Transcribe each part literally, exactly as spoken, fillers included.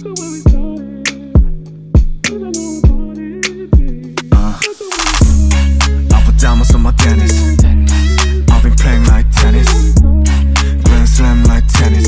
Uh, I put diamonds on my tennis. I've been playing like tennis. Grand slam like tennis.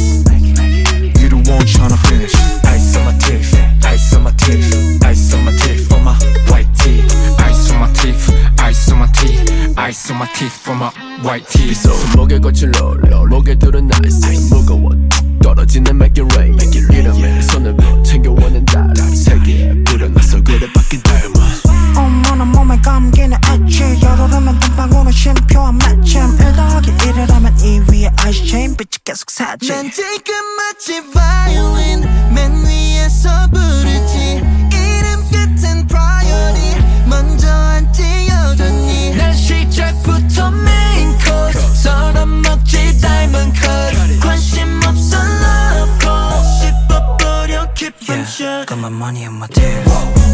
You the one tryna finish. Ice on my teeth, ice on my teeth, ice on my teeth for my white tee. Ice on my teeth, ice on my teeth, ice on my teeth for my white tee. 손목에 거친 롤, 목에 두른 아이스 무거워 떨어지는 make it rain. 이름에 손을 챙겨오는 달 세계에 뿌려놔서 그래 바뀐 diamond. 어머나 몸에 감기는 엣지 열오르면 땀방울은 쉼표한 마침 일 더하기 일을 하면 이 위에 아이스 체인 빛이 계속 사지. 난 지금 마치 바이올린 맨 위에서 부르지 이름 끝엔 priority 먼저 앉지 여전히 난 시작부터 main course 서럽 먹지 diamond cut 관심 없어 love call 씹어버려 깊은 shot Got my money on my tears.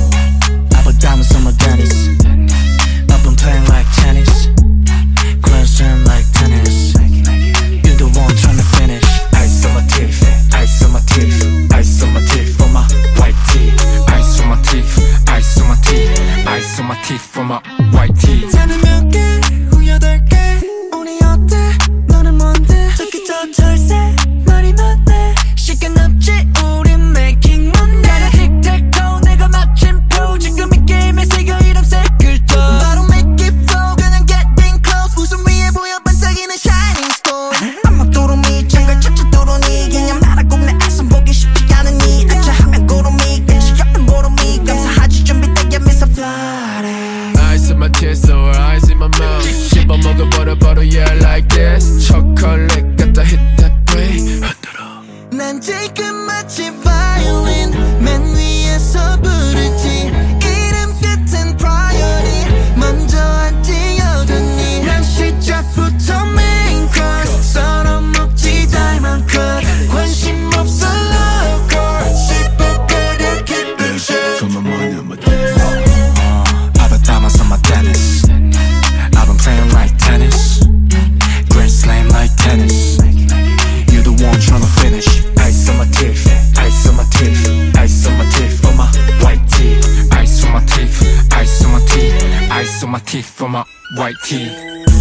I put diamonds on my tennis. I've been playing like tennis. Grand slam like tennis. You the one tryna finish. Ice on my teeth, ice on my teeth, ice on my teeth for my white tee. Ice on my teeth, ice on my teeth, ice on my teeth for my white tee. 나는 몇 개, 후 여덟 개 우리 어때, 너는 뭔데 저기 저 철새 말이 많네 시간 없지 우린 making money 나는 tic-tac-toe 내가 마침표 지금 이 게임에 새겨 이름 색을 떠 바로 make it flow 그냥 getting close 웃음 위에 보여 반짝이는 shining stone 아마 두루미 장갈 찾아 두루니 그냥 말하고 내 아선 보기 쉽지 않으니 아차하면 구름이 끝이 없는 보름이 감사하지 준비되게 미소 flooding. Ice in my teeth, so ice in my mouth. 씹어 먹어버려 버려 yeah like this. 초콜릿 갖다 hit that way. 흔들어. 난 지금 마치 바이올린 맨 위에서 부르지 이름 끝엔 priority 먼저 앉지 여전히 난 시작부터 main course 썰어 먹지 diamond cut 관심 없어 love call 씹어버려 깊은 shot Got my money on my teeth. Uh, I put diamonds on my tennis. I've been playing like tennis. Grand slam like tennis. You the one tryna finish. Ice on my teeth, ice on my teeth, ice on my teeth for my white tee. Ice on my teeth, ice on my teeth, ice on my teeth for my white tee.